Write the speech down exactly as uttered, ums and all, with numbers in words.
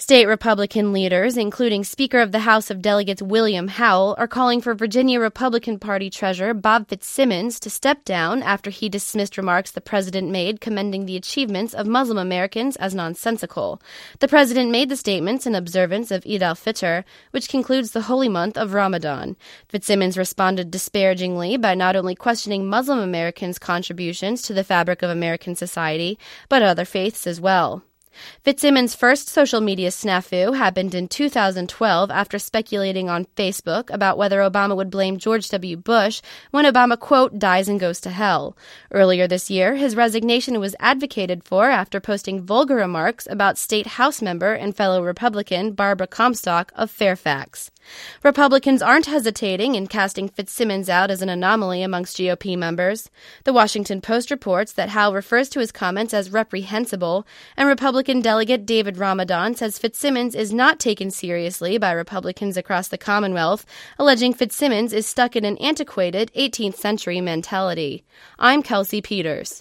State Republican leaders, including Speaker of the House of Delegates William Howell, are calling for Virginia Republican Party Treasurer Bob Fitzsimmons to step down after he dismissed remarks the president made commending the achievements of Muslim Americans as nonsensical. The president made the statements in observance of Eid al-Fitr, which concludes the holy month of Ramadan. Fitzsimmons responded disparagingly by not only questioning Muslim Americans' contributions to the fabric of American society, but other faiths as well. Fitzsimmons' first social media snafu happened in two thousand twelve after speculating on Facebook about whether Obama would blame George W. Bush when Obama, quote, dies and goes to hell. Earlier this year, his resignation was advocated for after posting vulgar remarks about State House member and fellow Republican Barbara Comstock of Fairfax. Republicans aren't hesitating in casting Fitzsimmons out as an anomaly amongst G O P members. The Washington Post reports that Howell refers to his comments as reprehensible, and Republican delegate David Ramadan says Fitzsimmons is not taken seriously by Republicans across the Commonwealth, alleging Fitzsimmons is stuck in an antiquated eighteenth century mentality. I'm Kelsey Peters.